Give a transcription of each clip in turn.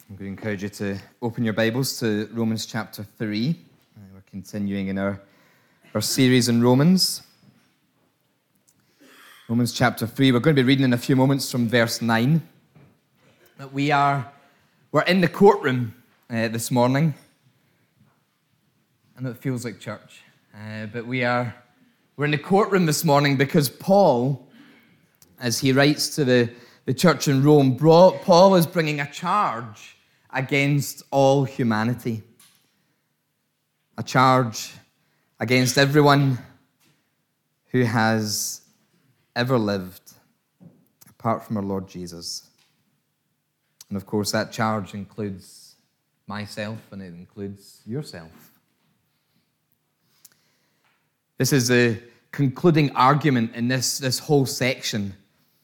I'm going to encourage you to open your Bibles to Romans chapter 3. We're continuing in our series in Romans. Romans chapter 3. We're going to be reading in a few moments from verse 9. We're in the courtroom this morning. I know it feels like church, but we're in the courtroom this morning because Paul, as he writes to the church in Rome, Paul is bringing a charge against all humanity. A charge against everyone who has ever lived apart from our Lord Jesus. And of course, that charge includes myself and it includes yourself. This is the concluding argument in this whole section.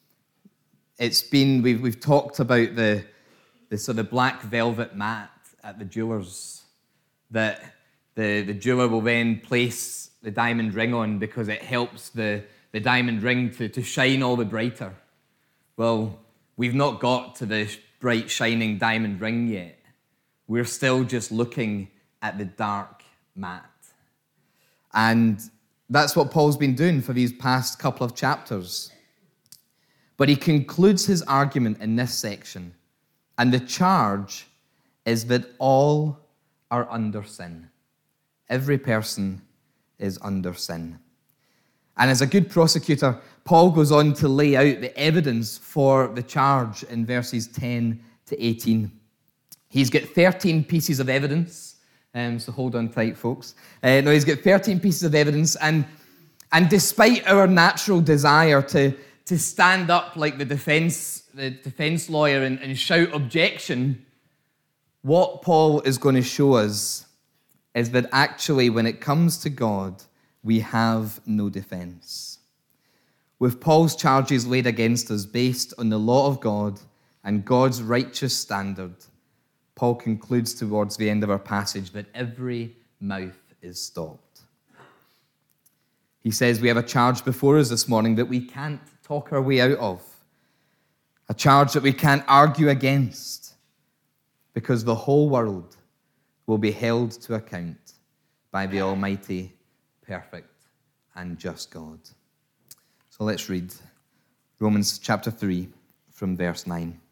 We've talked about the sort of black velvet mat at the jeweler's that the jeweler will then place the diamond ring on because it helps the diamond ring to shine all the brighter. Well, we've not got to the bright shining diamond ring yet. We're still just looking at the dark mat. And that's what Paul's been doing for these past couple of chapters. But he concludes his argument in this section. And the charge is that all are under sin. Every person is under sin. And as a good prosecutor, Paul goes on to lay out the evidence for the charge in verses 10 to 18. He's got 13 pieces of evidence. So hold on tight, folks. He's got 13 pieces of evidence. And despite our natural desire to stand up like the defense lawyer and shout objection, what Paul is going to show us is that actually when it comes to God, we have no defense. With Paul's charges laid against us based on the law of God and God's righteous standard, Paul concludes towards the end of our passage that every mouth is stopped. He says we have a charge before us this morning that we can't talk our way out of. A charge that we can't argue against because the whole world will be held to account by the Almighty, perfect, and just God. So let's read Romans chapter 3 from verse 9.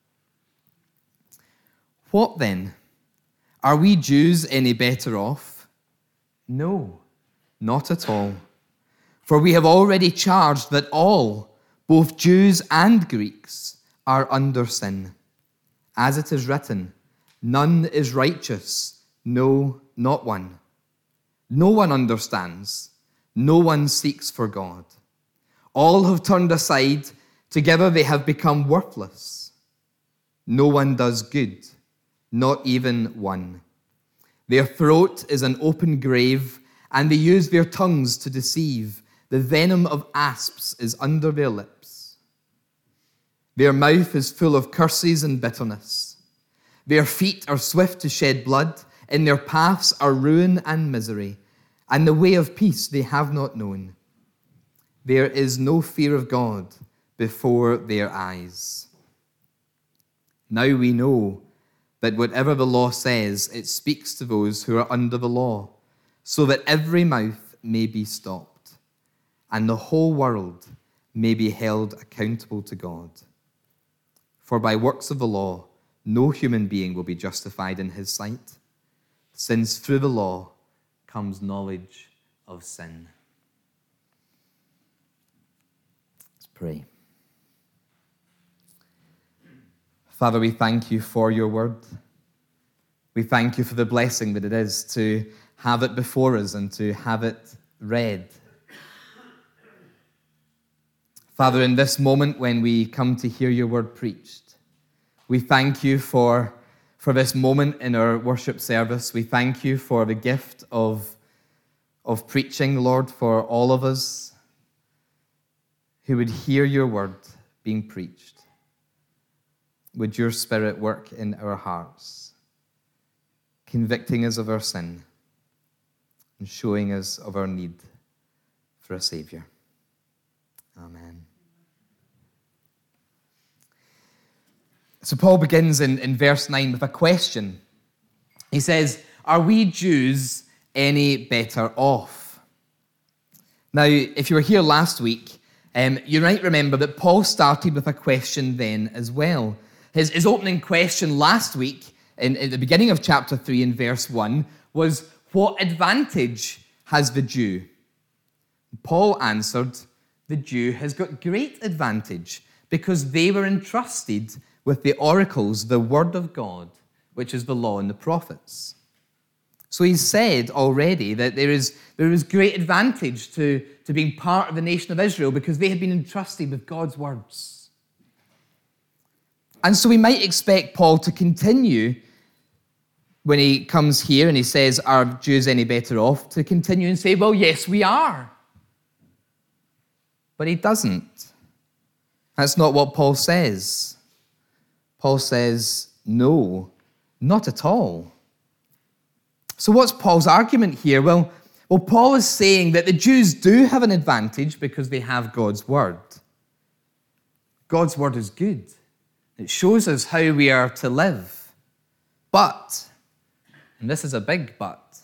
What then? Are we Jews any better off? No, not at all. For we have already charged that all, both Jews and Greeks, are under sin. As it is written, none is righteous, no, not one. No one understands, no one seeks for God. All have turned aside, together they have become worthless. No one does good, not even one. Their throat is an open grave, and they use their tongues to deceive. The venom of asps is under their lips. Their mouth is full of curses and bitterness. Their feet are swift to shed blood. In their paths are ruin and misery, and the way of peace they have not known. There is no fear of God before their eyes. Now we know that whatever the law says, it speaks to those who are under the law, so that every mouth may be stopped, and the whole world may be held accountable to God. For by works of the law, no human being will be justified in his sight, since through the law comes knowledge of sin. Let's pray. Father, we thank you for your word. We thank you for the blessing that it is to have it before us and to have it read. Father, in this moment when we come to hear your word preached, we thank you for this moment in our worship service. We thank you for the gift of preaching, Lord, for all of us who would hear your word being preached. Would your Spirit work in our hearts, convicting us of our sin and showing us of our need for a Savior. Amen. So Paul begins in verse 9 with a question. He says, "Are we Jews any better off?" Now, if you were here last week, you might remember that Paul started with a question then as well. His opening question last week, at the beginning of chapter 3 in verse 1, was, "What advantage has the Jew?" Paul answered, "The Jew has got great advantage because they were entrusted with the oracles, the word of God, which is the law and the prophets." So he's said already that there is great advantage to being part of the nation of Israel because they had been entrusted with God's words. And so we might expect Paul to continue when he comes here and he says, "Are Jews any better off?" to continue and say, "Well, yes, we are." But he doesn't. That's not what Paul says. Paul says, no, not at all. So what's Paul's argument here? Well, Paul is saying that the Jews do have an advantage because they have God's word. God's word is good. It shows us how we are to live. But, and this is a big but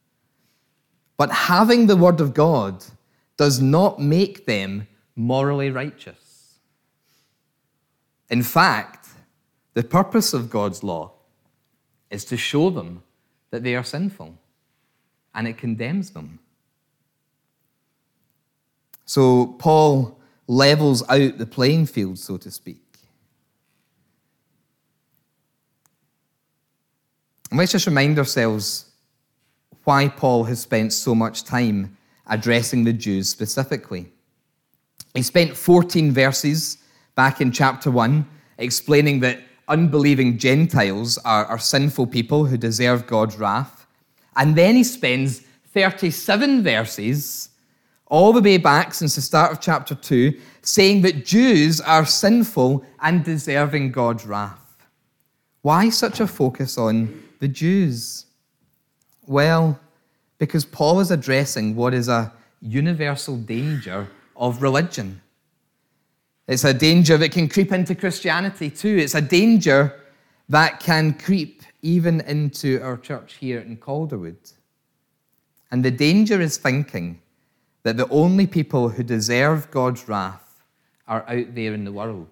having the word of God does not make them morally righteous. In fact, the purpose of God's law is to show them that they are sinful, and it condemns them. So Paul levels out the playing field, so to speak. And let's just remind ourselves why Paul has spent so much time addressing the Jews specifically. He spent 14 verses back in chapter 1 explaining that unbelieving Gentiles are sinful people who deserve God's wrath. And then he spends 37 verses, all the way back since the start of chapter 2, saying that Jews are sinful and deserving God's wrath. Why such a focus on the Jews? Well, because Paul is addressing what is a universal danger of religion. It's a danger that can creep into Christianity too. It's a danger that can creep even into our church here in Calderwood. And the danger is thinking that the only people who deserve God's wrath are out there in the world.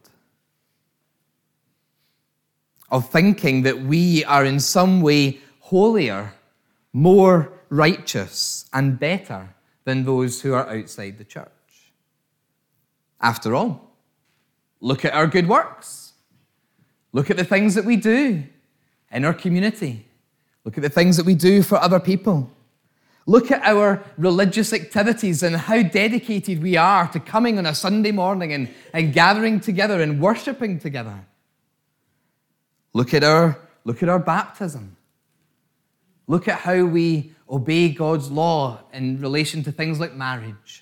Of thinking that we are in some way holier, more righteous, and better than those who are outside the church. After all, look at our good works. Look at the things that we do in our community. Look at the things that we do for other people. Look at our religious activities and how dedicated we are to coming on a Sunday morning and gathering together and worshiping together. Look at our baptism. Look at how we obey God's law in relation to things like marriage.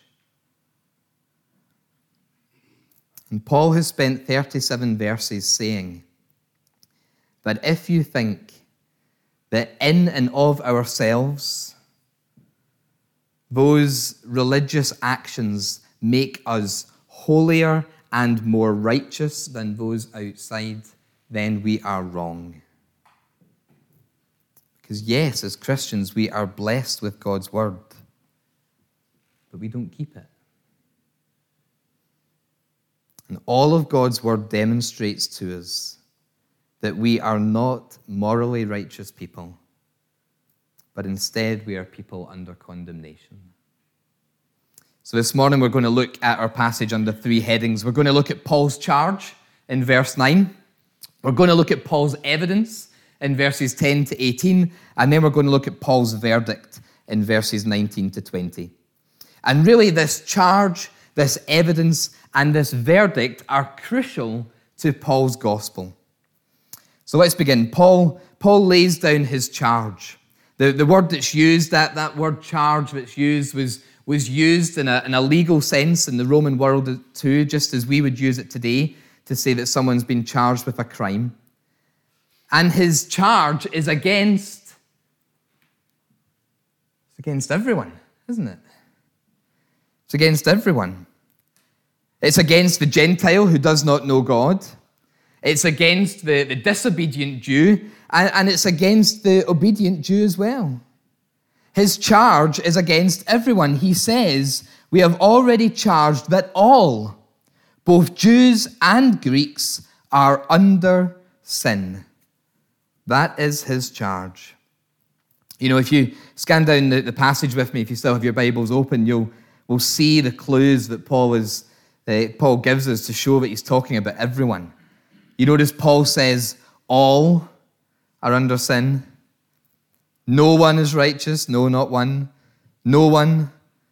And Paul has spent 37 verses saying that if you think that in and of ourselves, those religious actions make us holier and more righteous than those outside, then we are wrong. Because yes, as Christians, we are blessed with God's word, but we don't keep it. And all of God's word demonstrates to us that we are not morally righteous people, but instead we are people under condemnation. So this morning we're going to look at our passage under three headings. We're going to look at Paul's charge in verse 9. We're going to look at Paul's evidence in verses 10 to 18. And then we're going to look at Paul's verdict in verses 19 to 20. And really this charge, this evidence, and this verdict are crucial to Paul's gospel. So let's begin. Paul lays down his charge. The word that's used, that word charge that's used was used in a legal sense in the Roman world too, just as we would use it today to say that someone's been charged with a crime. And his charge is against everyone, isn't it? It's against everyone. It's against the Gentile who does not know God. It's against the disobedient Jew, and it's against the obedient Jew as well. His charge is against everyone. He says, we have already charged that all, both Jews and Greeks, are under sin. That is his charge. You know, if you scan down the passage with me, if you still have your Bibles open, we'll see the clues that Paul gives us to show that he's talking about everyone. You notice Paul says, all are under sin. No one is righteous, no, not one. No one,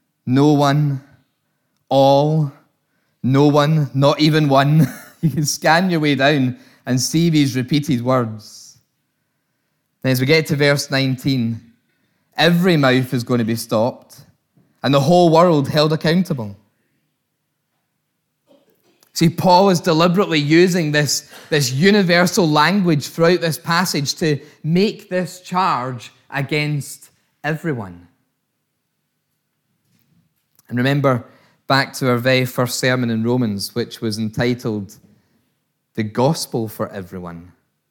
all, no one, not even one. You can scan your way down and see these repeated words. Then as we get to verse 19, every mouth is going to be stopped and the whole world held accountable. See, Paul is deliberately using this universal language throughout this passage to make this charge against everyone. And remember back to our very first sermon in Romans, which was entitled The Gospel for Everyone.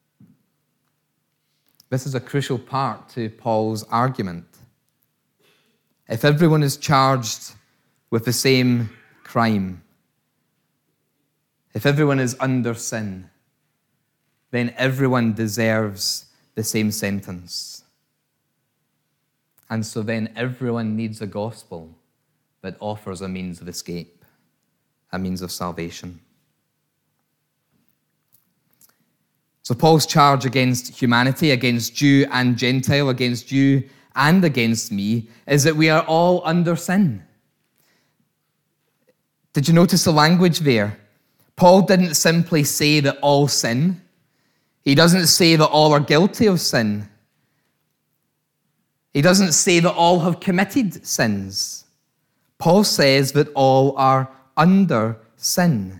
This is a crucial part to Paul's argument. If everyone is charged with the same crime, if everyone is under sin, then everyone deserves the same sentence. And so then everyone needs a gospel that offers a means of escape, a means of salvation. So Paul's charge against humanity, against Jew and Gentile, against you and against me, is that we are all under sin. Did you notice the language there? Paul didn't simply say that all sin. He doesn't say that all are guilty of sin. He doesn't say that all have committed sins. Paul says that all are under sin.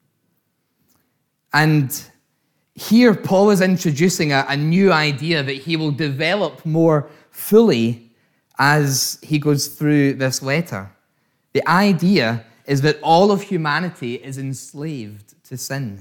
And here Paul is introducing a new idea that he will develop more fully as he goes through this letter. The idea is that all of humanity is enslaved to sin.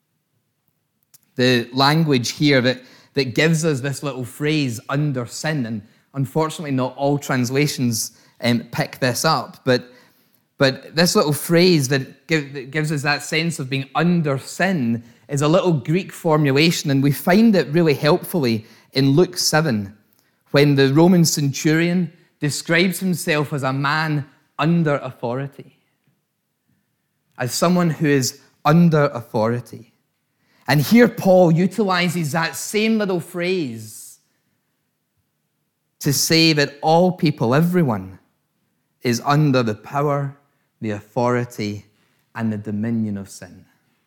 The language here that gives us this little phrase, under sin, and unfortunately not all translations pick this up, but this little phrase that gives us that sense of being under sin is a little Greek formulation, and we find it really helpfully in Luke 7, when the Roman centurion describes himself as a man under authority, as someone who is under authority. And here Paul utilizes that same little phrase to say that all people, everyone, is under the power, the authority, and the dominion of sin.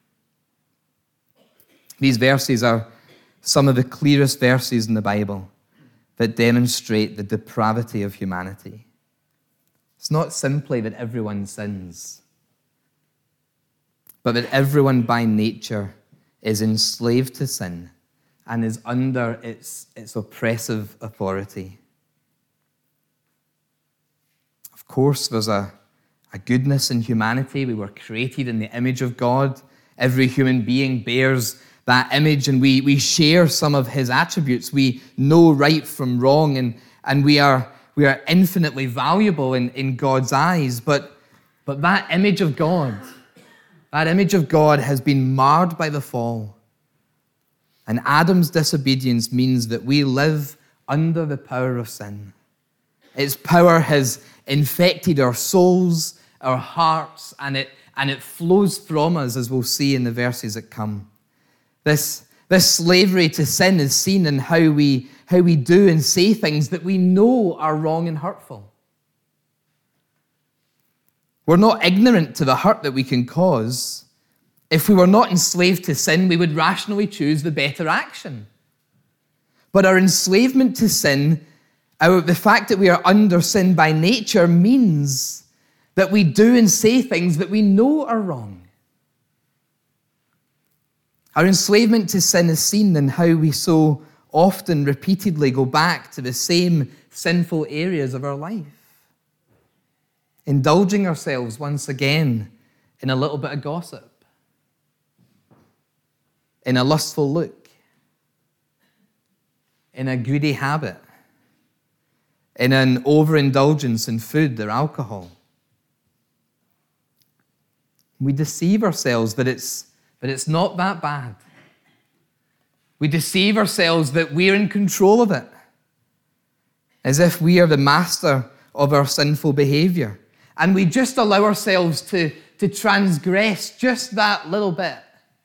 These verses are some of the clearest verses in the Bible that demonstrate the depravity of humanity. It's not simply that everyone sins, but that everyone by nature is enslaved to sin and is under its oppressive authority. Of course, there's a goodness in humanity. We were created in the image of God. Every human being bears that image, and we share some of his attributes. We know right from wrong, and we are infinitely valuable in God's eyes. But that image of God, has been marred by the fall. And Adam's disobedience means that we live under the power of sin. Its power has infected our souls, our hearts, and it flows from us, as we'll see in the verses that come. This slavery to sin is seen in how we do and say things that we know are wrong and hurtful. We're not ignorant to the hurt that we can cause. If we were not enslaved to sin, we would rationally choose the better action. But our enslavement to sin, the fact that we are under sin by nature, means that we do and say things that we know are wrong. Our enslavement to sin is seen in how we so often, repeatedly go back to the same sinful areas of our life, indulging ourselves once again in a little bit of gossip, in a lustful look, in a greedy habit, in an overindulgence in food or alcohol. We deceive ourselves that it's not that bad. We deceive ourselves that we're in control of it, as if we are the master of our sinful behavior. And we just allow ourselves to transgress just that little bit.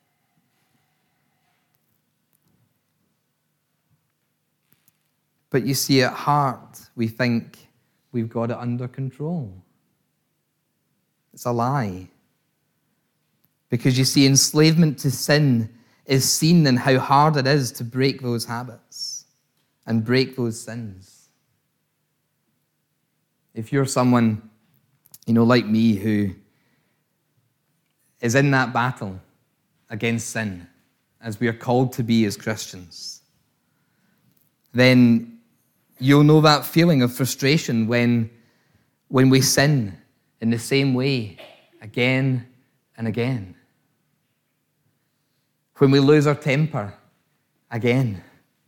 But you see, at heart, we think we've got it under control. It's a lie. Because you see, enslavement to sin is seen in how hard it is to break those habits and break those sins. If you're someone, like me, who is in that battle against sin, as we are called to be as Christians, then you'll know that feeling of frustration when we sin in the same way again and again. When we lose our temper again.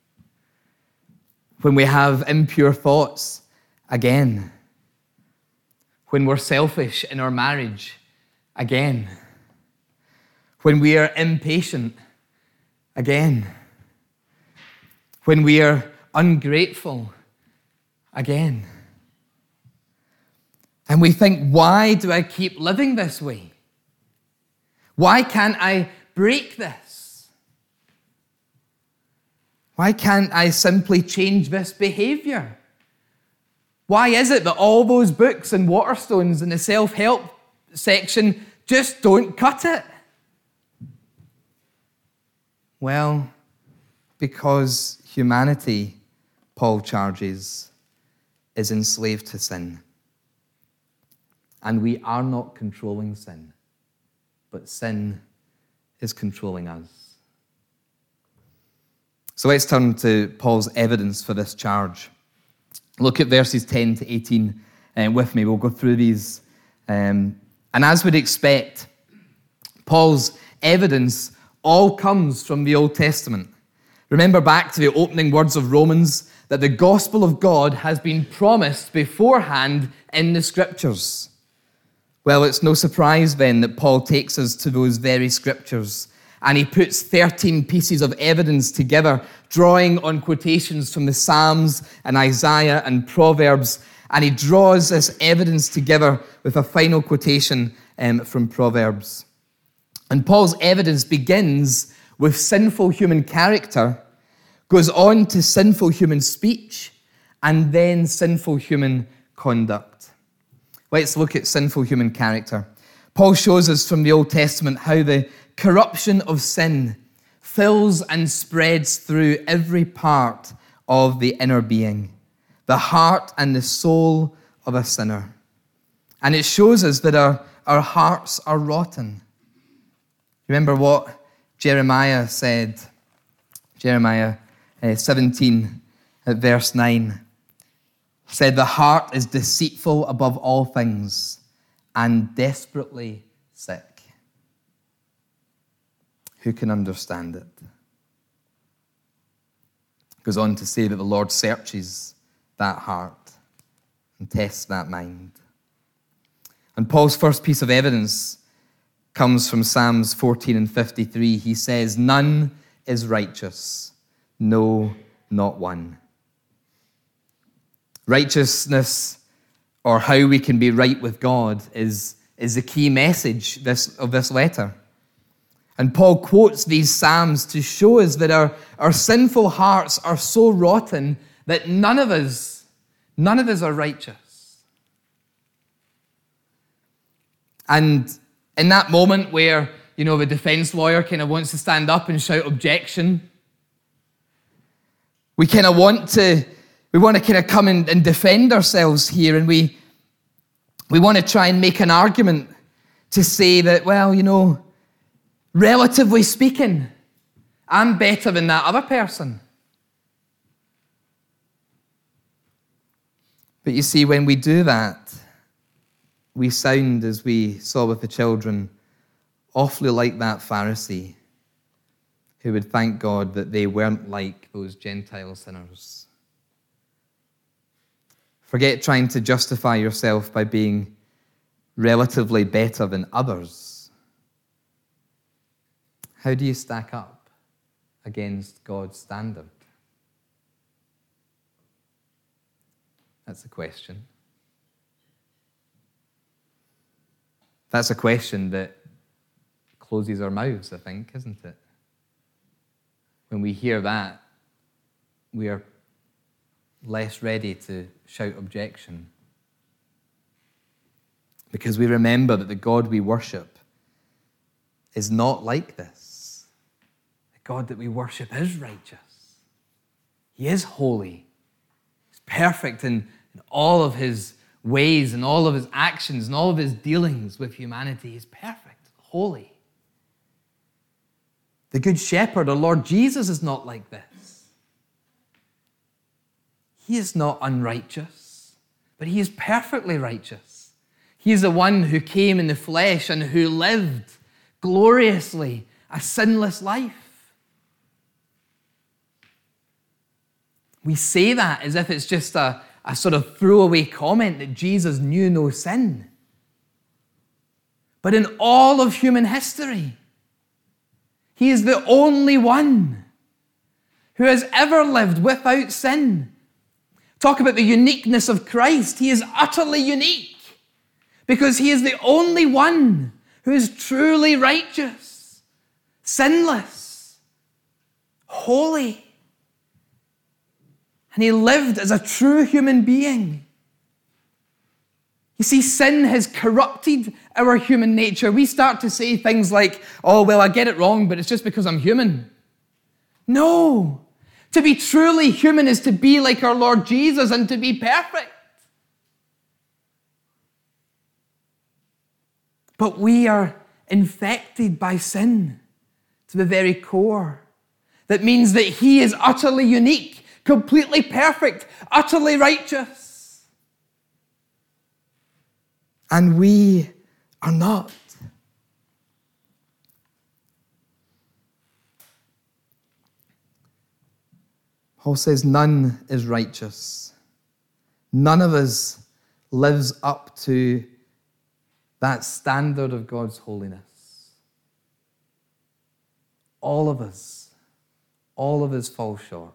When we have impure thoughts again. When we're selfish in our marriage again. When we are impatient again. When we are ungrateful again. And we think, why do I keep living this way? Why can't I break this? Why can't I simply change this behavior? Why is it that all those books and Waterstones in the self-help section just don't cut it? Well, because humanity, Paul charges, is enslaved to sin. And we are not controlling sin, but sin is controlling us. So let's turn to Paul's evidence for this charge. Look at verses 10 to 18 with me. We'll go through these. And as we'd expect, Paul's evidence all comes from the Old Testament. Remember back to the opening words of Romans, that the gospel of God has been promised beforehand in the Scriptures. Well, it's no surprise then that Paul takes us to those very Scriptures, and he puts 13 pieces of evidence together, drawing on quotations from the Psalms and Isaiah and Proverbs, and he draws this evidence together with a final quotation from Proverbs. And Paul's evidence begins with sinful human character, goes on to sinful human speech, and then sinful human conduct. Let's look at sinful human character. Paul shows us from the Old Testament how the corruption of sin fills and spreads through every part of the inner being, the heart and the soul of a sinner. And it shows us that our hearts are rotten. Remember what Jeremiah said? Jeremiah 17 at verse 9 said, "The heart is deceitful above all things and desperately sick. Who can understand it?" Goes on to say that the Lord searches that heart and tests that mind. And Paul's first piece of evidence comes from Psalms 14 and 53. He says, "None is righteous, no, not one." Righteousness, or how we can be right with God, is the key message of this letter. And Paul quotes these Psalms to show us that our sinful hearts are so rotten that none of us are righteous. And in that moment where, the defense lawyer kind of wants to stand up and shout objection, we want to kind of come and defend ourselves here, and we want to try and make an argument to say that, well, relatively speaking, I'm better than that other person. But you see, when we do that, we sound, as we saw with the children, awfully like that Pharisee who would thank God that they weren't like those Gentile sinners. Forget trying to justify yourself by being relatively better than others. How do you stack up against God's standard? That's a question. That's a question that closes our mouths, I think, isn't it? When we hear that, we are less ready to shout objection. Because we remember that the God we worship is not like this. The God that we worship is righteous. He is holy. He's perfect in all of his ways and all of his actions and all of his dealings with humanity. He's perfect, holy. The Good Shepherd, our Lord Jesus, is not like this. He is not unrighteous, but he is perfectly righteous. He is the one who came in the flesh and who lived gloriously a sinless life. We say that as if it's just a sort of throwaway comment that Jesus knew no sin. But in all of human history, he is the only one who has ever lived without sin. Talk about the uniqueness of Christ. He is utterly unique because he is the only one who is truly righteous, sinless, holy. And he lived as a true human being. You see, sin has corrupted our human nature. We start to say things like, oh, well, I get it wrong, but it's just because I'm human. No. To be truly human is to be like our Lord Jesus and to be perfect. But we are infected by sin to the very core. That means that he is utterly unique, completely perfect, utterly righteous. And we are not. Paul says none is righteous. None of us lives up to that standard of God's holiness. All of us fall short.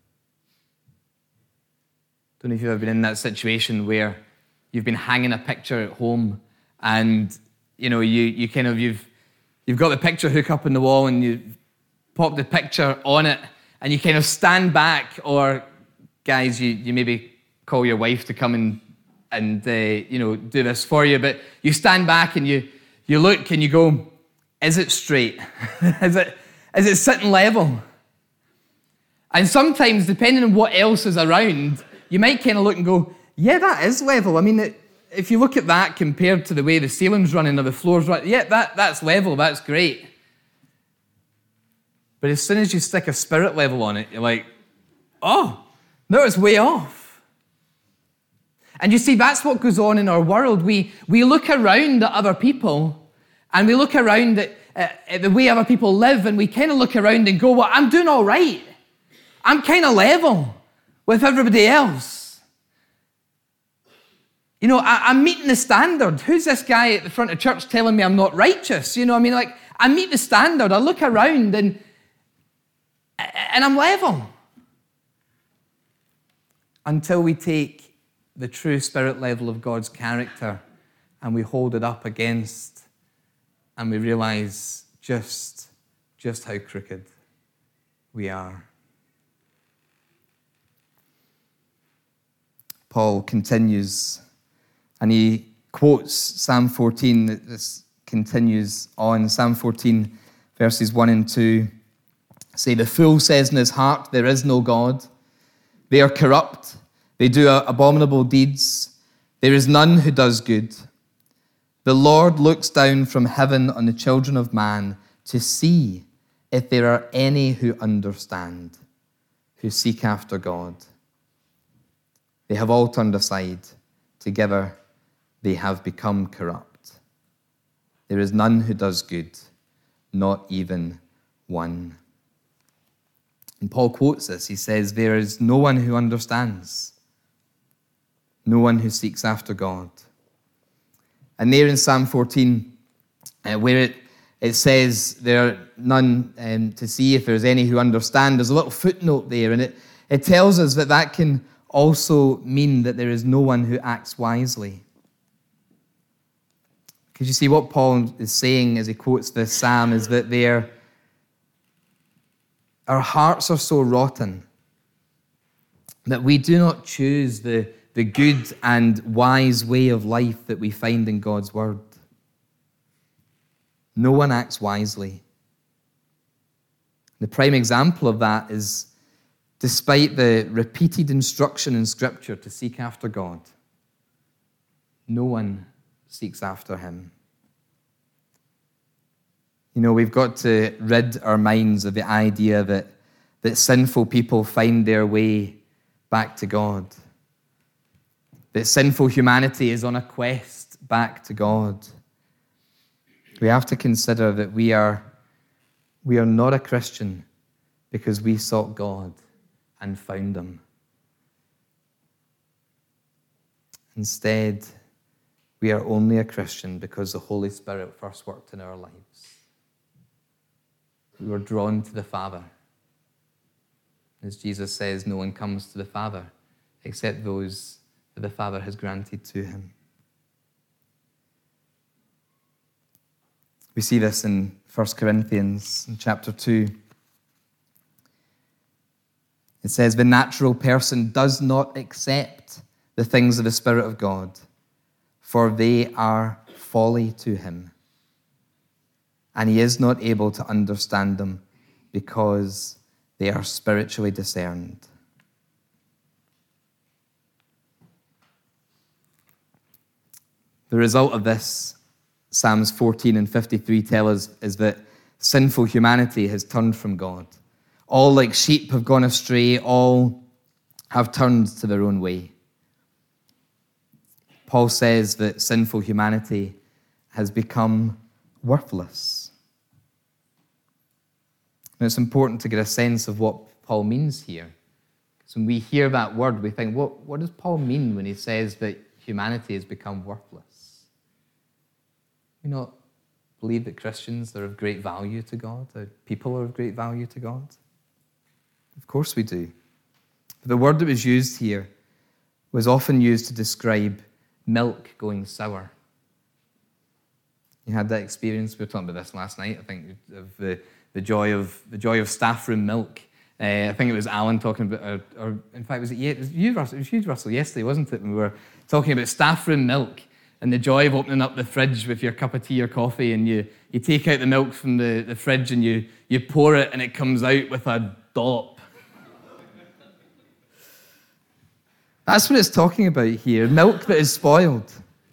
Don't know if you've ever been in that situation where you've been hanging a picture at home and you've got the picture hook up on the wall and you pop the picture on it and you kind of stand back, or guys, you maybe call your wife to come and do this for you, but you stand back and you look and you go, is it straight? Is it sitting level? And sometimes, depending on what else is around, you might kind of look and go, yeah, that is level. I mean, if you look at that compared to the way the ceiling's running or the floor's running, yeah, that's level, that's great. But as soon as you stick a spirit level on it, you're like, oh, no, it's way off. And you see, that's what goes on in our world. We look around at other people, and we look around at the way other people live, and we kind of look around and go, well, I'm doing all right. I'm kind of level with everybody else. I'm meeting the standard. Who's this guy at the front of church telling me I'm not righteous? I meet the standard. I look around and I'm level. Until we take the true spirit level of God's character and we hold it up against and we realize just how crooked we are. Paul continues and he quotes Psalm 14. This continues on. Psalm 14, verses 1 and 2 say, the fool says in his heart, there is no God. They are corrupt. They do abominable deeds. There is none who does good. The Lord looks down from heaven on the children of man to see if there are any who understand, who seek after God. They have all turned aside. Together they have become corrupt. There is none who does good, not even one. And Paul quotes this. He says, there is no one who understands, no one who seeks after God. And there in Psalm 14, where it says there are none to see if there's any who understand, there's a little footnote there, and it tells us that that can also mean that there is no one who acts wisely. Because you see, what Paul is saying as he quotes this psalm is that our hearts are so rotten that we do not choose the good and wise way of life that we find in God's word. No one acts wisely. The prime example of that is, despite the repeated instruction in Scripture to seek after God, no one seeks after him. You know, we've got to rid our minds of the idea that sinful people find their way back to God, that sinful humanity is on a quest back to God. We have to consider that we are not a Christian because we sought God and found him. Instead, we are only a Christian because the Holy Spirit first worked in our lives. We were drawn to the Father. As Jesus says, no one comes to the Father except those that the Father has granted to him. We see this in 1 Corinthians in chapter 2. It says, the natural person does not accept the things of the Spirit of God, for they are folly to him, and he is not able to understand them because they are spiritually discerned. The result of this, Psalms 14 and 53 tell us, is that sinful humanity has turned from God. All like sheep have gone astray, all have turned to their own way. Paul says that sinful humanity has become worthless. And it's important to get a sense of what Paul means here. Because when we hear that word, we think, what does Paul mean when he says that humanity has become worthless? We not believe that Christians are of great value to God, that people are of great value to God? Of course we do. But the word that was used here was often used to describe milk going sour. You had that experience. We were talking about this last night, I think, of the joy of staff room milk. I think it was Alan talking about, or in fact, was it you, Russell? It was you, Russell, yesterday, wasn't it? When we were talking about staff room milk and the joy of opening up the fridge with your cup of tea or coffee, and you take out the milk from the fridge and you pour it, and it comes out with a dollop. That's what it's talking about here. Milk that is spoiled.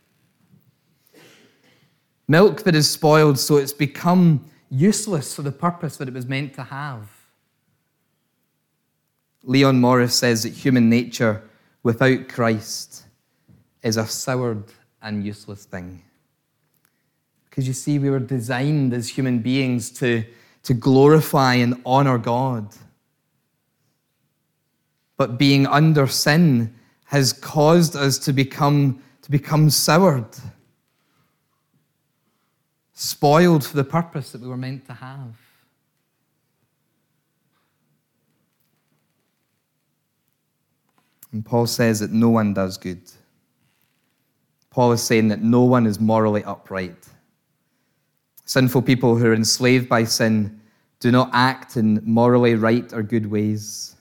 Milk that is spoiled so it's become useless for the purpose that it was meant to have. Leon Morris says that human nature without Christ is a soured and useless thing. Because you see, we were designed as human beings to glorify and honor God. But being under sin has caused us to become soured, spoiled for the purpose that we were meant to have. And Paul says that no one does good. Paul is saying that no one is morally upright. Sinful people who are enslaved by sin do not act in morally right or good ways.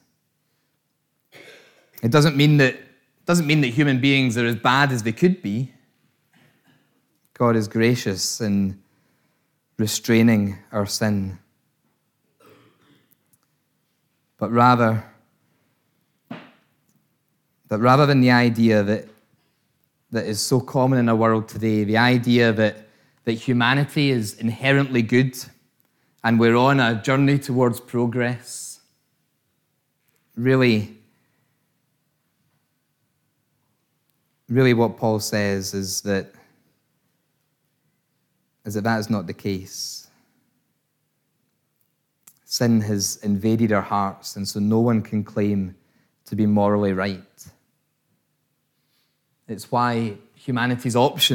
It doesn't mean that human beings are as bad as they could be. God is gracious in restraining our sin. But rather than the idea that is so common in our world today, the idea that humanity is inherently good and we're on a journey towards progress, really what Paul says is that is not the case. Sin has invaded our hearts, and so no one can claim to be morally right. It's why humanity's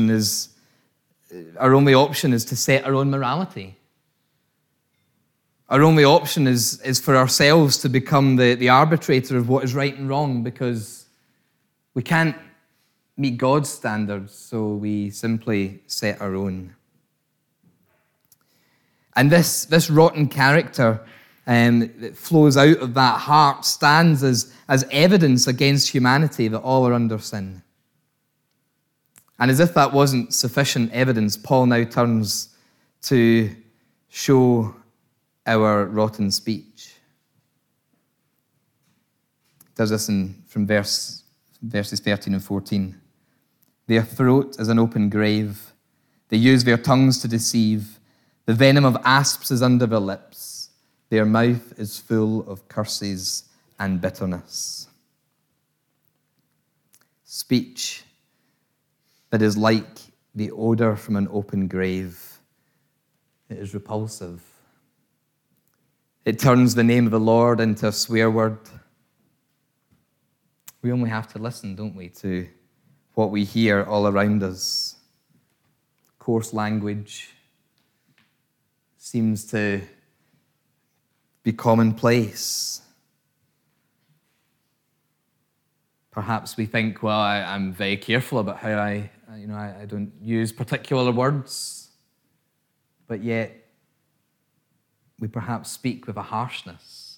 our only option is to set our own morality. Our only option is for ourselves to become the arbitrator of what is right and wrong, because we can't meet God's standards, so we simply set our own. And this rotten character that flows out of that heart stands as evidence against humanity that all are under sin. And as if that wasn't sufficient evidence, Paul now turns to show our rotten speech. He does this from verses 13 and 14. Their throat is an open grave. They use their tongues to deceive. The venom of asps is under their lips. Their mouth is full of curses and bitterness. Speech that is like the odor from an open grave. It is repulsive. It turns the name of the Lord into a swear word. We only have to listen, don't we, to what we hear all around us. Coarse language seems to be commonplace. Perhaps we think, well, I'm very careful about how I don't use particular words, but yet we perhaps speak with a harshness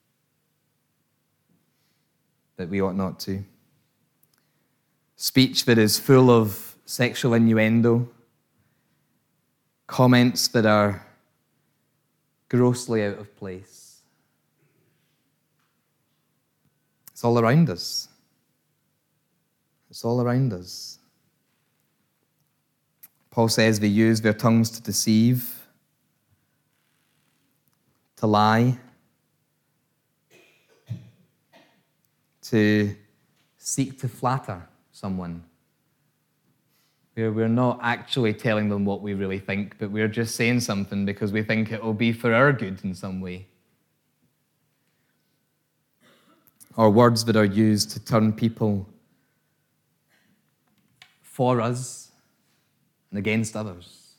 that we ought not to. Speech that is full of sexual innuendo, comments that are grossly out of place. It's all around us. It's all around us. Paul says they use their tongues to deceive, to lie, to seek to flatter someone. We're not actually telling them what we really think, but we're just saying something because we think it will be for our good in some way. Or words that are used to turn people for us and against others.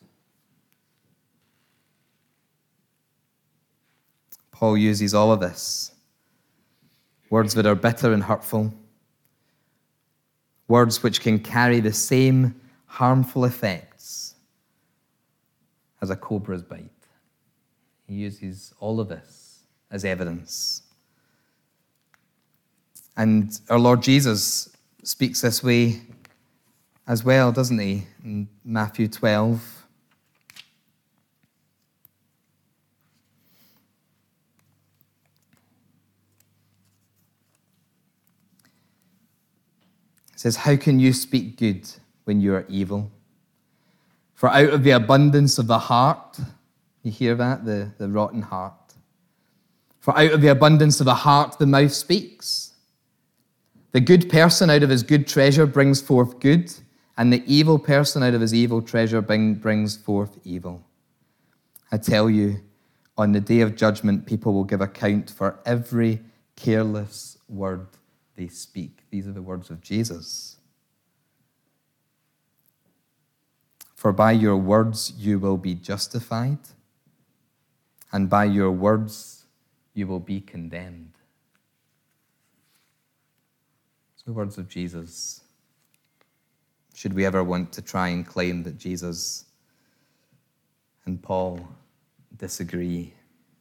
Paul uses all of this. Words that are bitter and hurtful. Words which can carry the same harmful effects as a cobra's bite. He uses all of this as evidence. And our Lord Jesus speaks this way as well, doesn't he? In Matthew 12. It says, how can you speak good when you are evil? For out of the abundance of the heart, you hear that? The rotten heart. For out of the abundance of the heart, the mouth speaks. The good person out of his good treasure brings forth good, and the evil person out of his evil treasure brings forth evil. I tell you, on the day of judgment, people will give account for every careless word they speak. These are the words of Jesus. For by your words you will be justified, and by your words you will be condemned. It's the words of Jesus. Should we ever want to try and claim that Jesus and Paul disagree?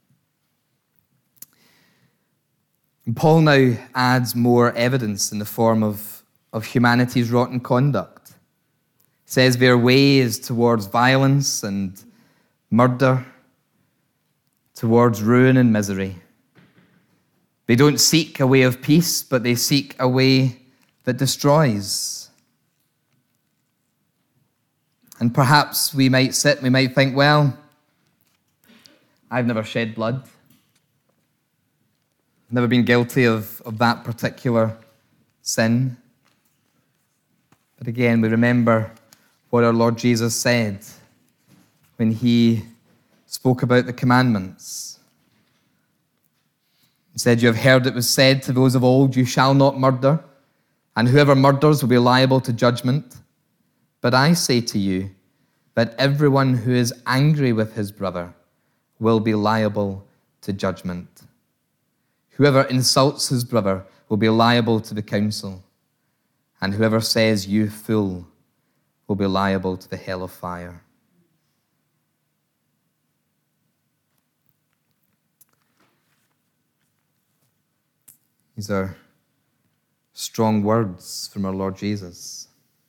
And Paul now adds more evidence in the form of humanity's rotten conduct. He says their way is towards violence and murder, towards ruin and misery. They don't seek a way of peace, but they seek a way that destroys. And perhaps we might think, well, I've never shed blood. I've never been guilty of that particular sin. But again, we remember what our Lord Jesus said when he spoke about the commandments. Instead, you have heard it was said to those of old, you shall not murder, and whoever murders will be liable to judgment. But I say to you that everyone who is angry with his brother will be liable to judgment. Whoever insults his brother will be liable to the council, and whoever says, you fool, will be liable to the hell of fire. These are strong words from our Lord Jesus.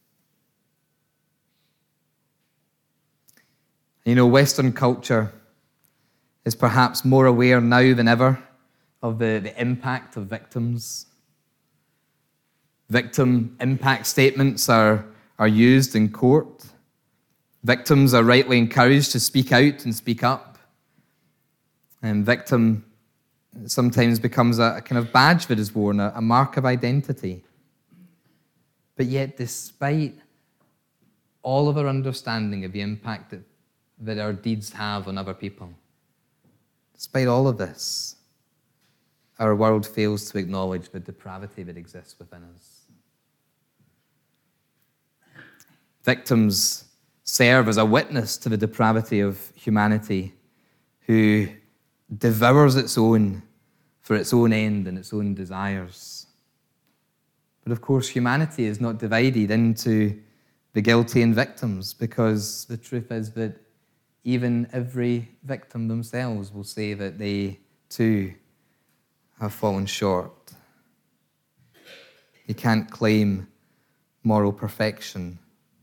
You know, Western culture is perhaps more aware now than ever of the impact of victims. Victim impact statements are used in court. Victims are rightly encouraged to speak out and speak up. And victim sometimes becomes a kind of badge that is worn, a mark of identity. But yet, despite all of our understanding of the impact that our deeds have on other people, despite all of this, our world fails to acknowledge the depravity that exists within us. Victims serve as a witness to the depravity of humanity, who devours its own for its own end and its own desires. But of course, humanity is not divided into the guilty and victims, because the truth is that even every victim themselves will say that they too have fallen short. They can't claim moral perfection.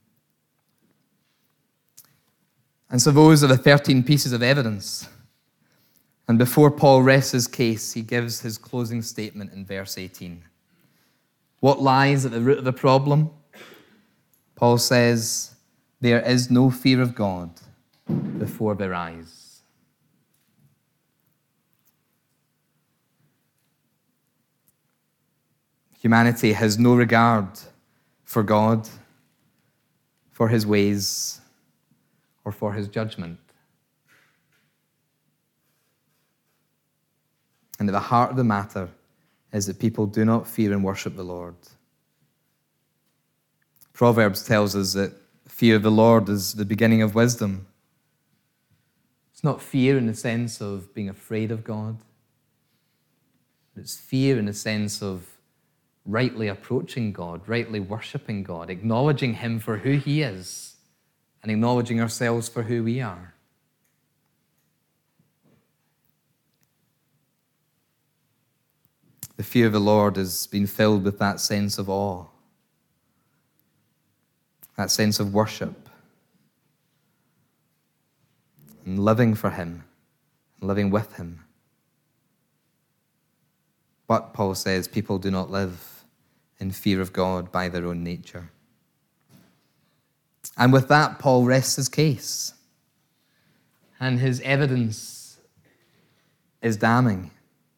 And so those are the 13 pieces of evidence. And before Paul rests his case, he gives his closing statement in verse 18. What lies at the root of the problem? Paul says, there is no fear of God before their eyes. Humanity has no regard for God, for his ways, or for his judgment. And at the heart of the matter is that people do not fear and worship the Lord. Proverbs tells us that fear of the Lord is the beginning of wisdom. It's not fear in the sense of being afraid of God. It's fear in the sense of rightly approaching God, rightly worshiping God, acknowledging him for who he is, and acknowledging ourselves for who we are. The fear of the Lord has been filled with that sense of awe, that sense of worship, and living for him, and living with him. But, Paul says, people do not live in fear of God by their own nature. And with that, Paul rests his case. And his evidence is damning.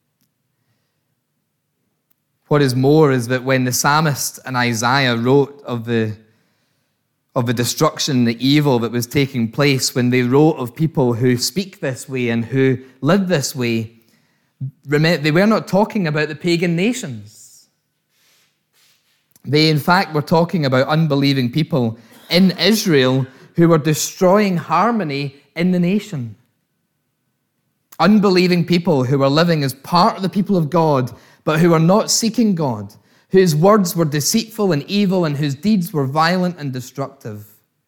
What is more is that when the psalmist and Isaiah wrote of the destruction, the evil that was taking place, when they wrote of people who speak this way and who live this way, they were not talking about the pagan nations. They, in fact, were talking about unbelieving people in Israel who were destroying harmony in the nation. Unbelieving people who were living as part of the people of God, but who were not seeking God, whose words were deceitful and evil, and whose deeds were violent and destructive.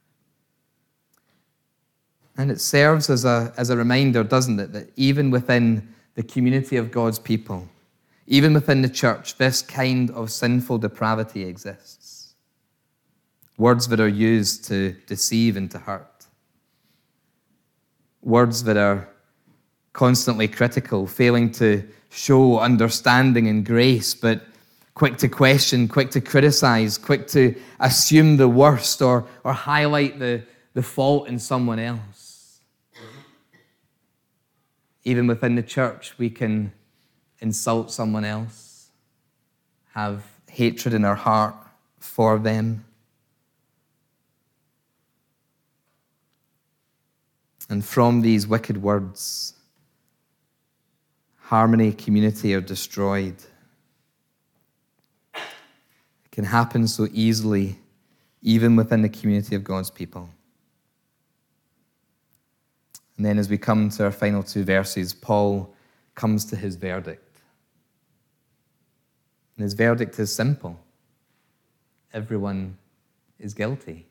And it serves as a reminder, doesn't it, that even within the community of God's people, even within the church, this kind of sinful depravity exists. Words that are used to deceive and to hurt. Words that are constantly critical, failing to show understanding and grace, but quick to question, quick to criticize, quick to assume the worst or highlight the fault in someone else. Even within the church, we can insult someone else, have hatred in our heart for them. And from these wicked words, harmony, community are destroyed. It can happen so easily, even within the community of God's people. And then as we come to our final two verses, Paul comes to his verdict. And his verdict is simple. Everyone is guilty.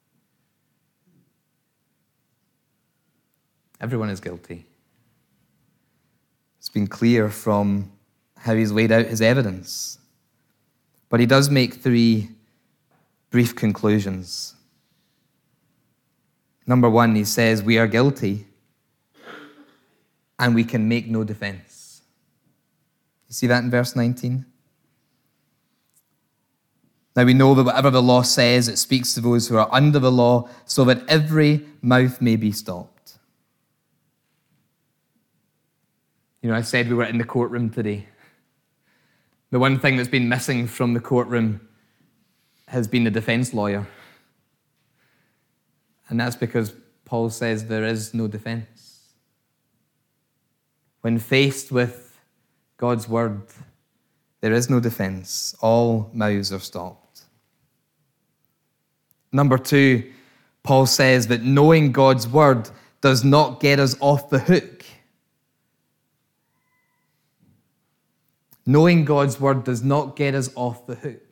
Everyone is guilty. It's been clear from how he's laid out his evidence. But he does make three brief conclusions. Number one, he says, we are guilty and we can make no defense. You see that in verse 19? Now we know that whatever the law says, it speaks to those who are under the law, so that every mouth may be stopped. You know, I said we were in the courtroom today. The one thing that's been missing from the courtroom has been the defense lawyer. And that's because Paul says there is no defense. When faced with God's word, there is no defense. All mouths are stopped. Number two, Paul says that knowing God's word does not get us off the hook. Knowing God's word does not get us off the hook.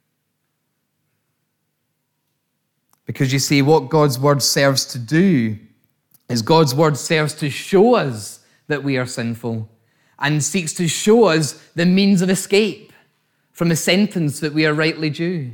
Because you see, what God's word serves to do is God's word serves to show us that we are sinful and seeks to show us the means of escape from the sentence that we are rightly due.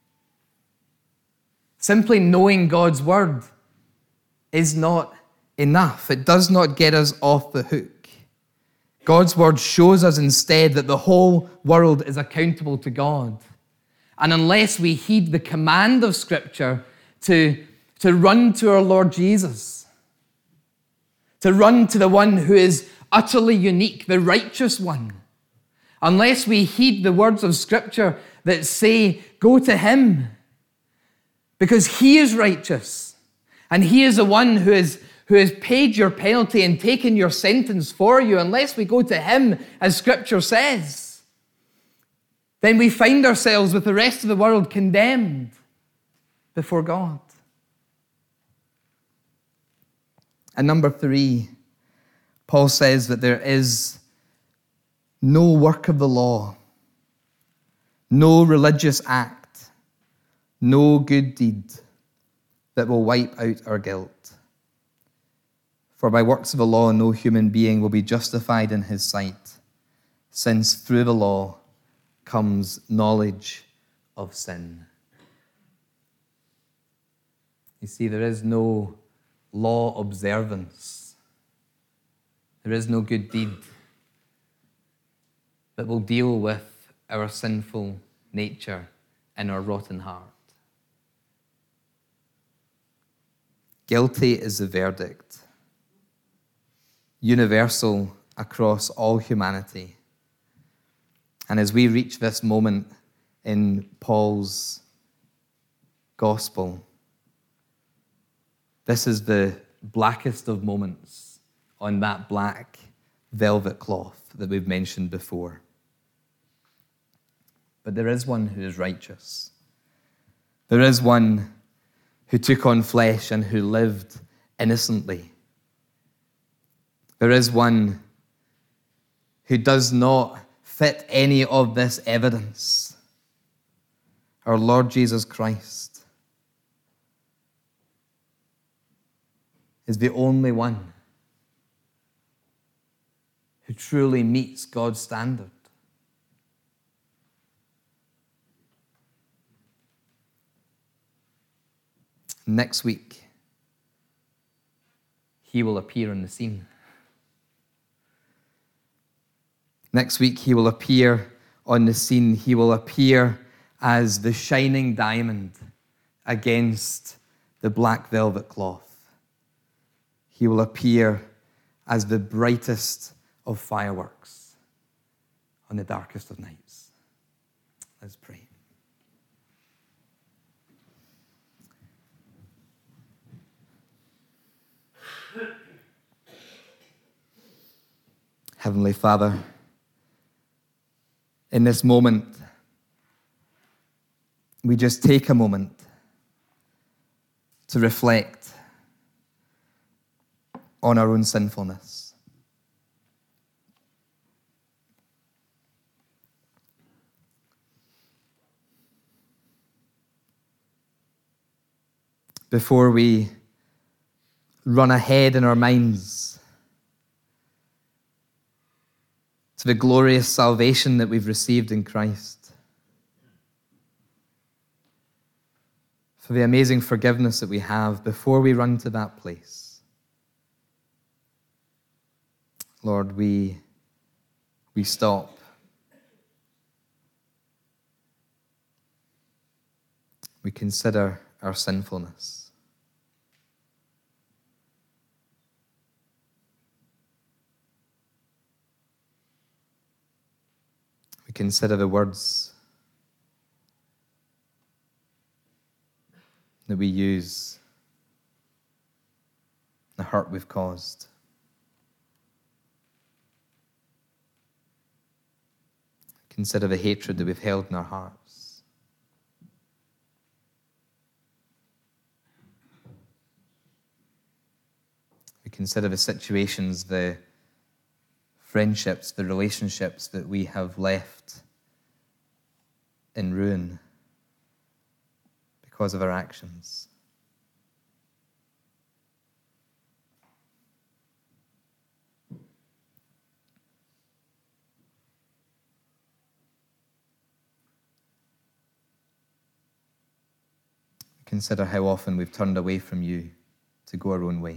Simply knowing God's word is not enough. It does not get us off the hook. God's word shows us instead that the whole world is accountable to God. And unless we heed the command of Scripture to run to our Lord Jesus, to run to the one who is utterly unique, the righteous one, unless we heed the words of Scripture that say, go to him, because he is righteous, and he is the one who has paid your penalty and taken your sentence for you, unless we go to him, as Scripture says, then we find ourselves with the rest of the world condemned before God. And number three, Paul says that there is no work of the law, no religious act, no good deed that will wipe out our guilt. For by works of the law, no human being will be justified in his sight, since through the law comes knowledge of sin. You see, there is no law observance. There is no good deed that will deal with our sinful nature and our rotten heart. Guilty is the verdict, universal across all humanity. And as we reach this moment in Paul's gospel, this is the blackest of moments on that black velvet cloth that we've mentioned before. But there is one who is righteous. There is one who took on flesh and who lived innocently. There is one who does not fit any of this evidence. Our Lord Jesus Christ is the only one who truly meets God's standard. Next week, he will appear on the scene. Next week, he will appear on the scene. He will appear as the shining diamond against the black velvet cloth. He will appear as the brightest of fireworks on the darkest of nights. Let's pray. Heavenly Father, in this moment, we just take a moment to reflect on our own sinfulness. Before we run ahead in our minds to the glorious salvation that we've received in Christ, for the amazing forgiveness that we have, before we run to that place, Lord, we stop. We consider our sinfulness. We consider the words that we use, the hurt we've caused. Consider the hatred that we've held in our hearts. We consider the situations, the friendships, the relationships that we have left in ruin because of our actions. Consider how often we've turned away from you to go our own way.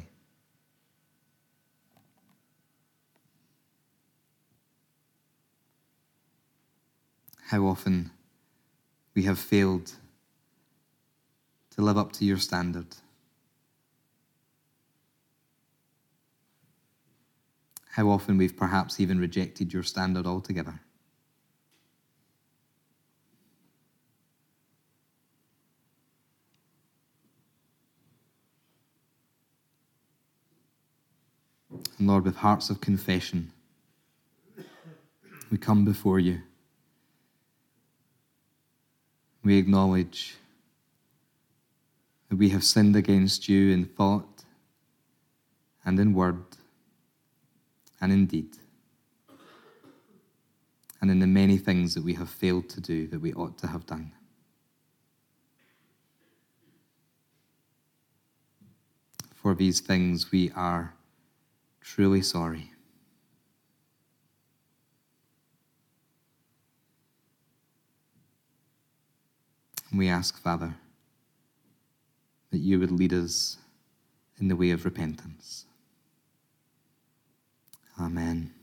How often we have failed to live up to your standard. How often we've perhaps even rejected your standard altogether. And Lord, with hearts of confession, we come before you. We acknowledge that we have sinned against you in thought and in word and in deed, and in the many things that we have failed to do that we ought to have done. For these things we are truly sorry. And we ask, Father, that you would lead us in the way of repentance. Amen.